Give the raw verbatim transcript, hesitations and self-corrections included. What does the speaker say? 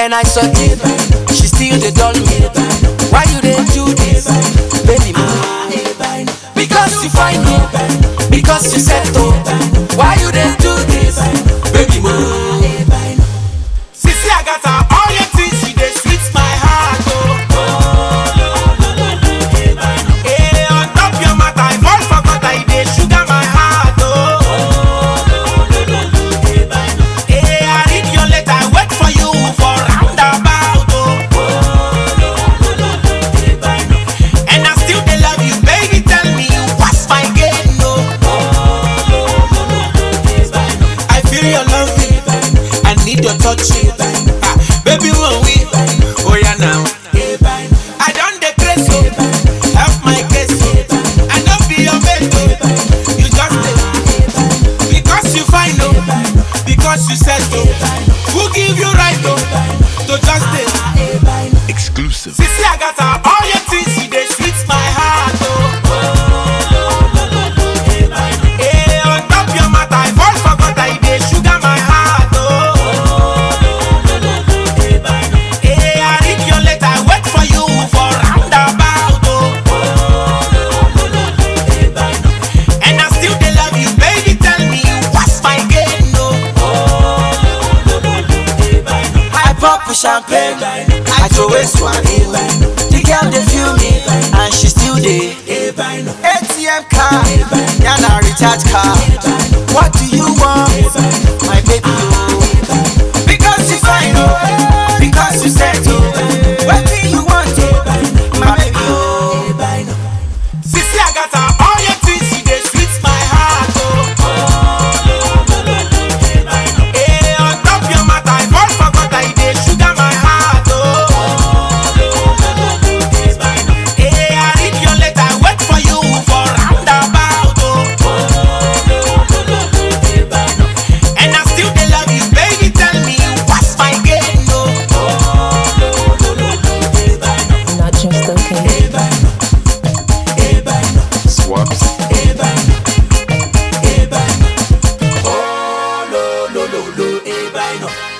When I saw it, she still dey dull me. Why you dey do this, baby? Because you find me, because you settle. Why you dey do this, baby? Sissy Agatha, all your things she dey sweet my heart, oh. Hey, on top your matter, I fall for gutter, you dey sugar my heart, oh. Hey, I read your letter, I wait for you for roundabout, oh. And I still dey love you, baby. Tell me what's my game, no? I feel your love, I need your touch, ah, baby. When we, oh yeah now. I done the crazy, oh, help my case, oh. I don't be your mate, oh. You just stay because you find, oh, because you said, oh. Who give you right, oh, to just stay? Exclusive. Sissy Agatha, all your things she dey sweet my heart, oh. Hey, on top your matter, I fall for gutter, you dey sugar my heart, oh. Hey, I read your letter, I wait for you for roundabout, oh. And I still dey love you, baby. Tell me what's my game, no? I pop a champagne, I throw a swan in. The girl dey feel me, and she still dey. A T M card, yana recharge card. What do you want, my baby? Oh, because you find, oh, because you settle. What do you want, oh, my baby? Oh, Sissy Agatha, all your things she dey sweet my heart, oh. Hey, on top your matter, I fall for gutter, you dey sugar my heart, oh. Hey, I read your letter, I wait for you for roundabout, oh. And I still dey love you, baby. Tell me what's my game, no? Not just okay. Swaps. oh, lo, lo, lo, lo, eh, bye, no.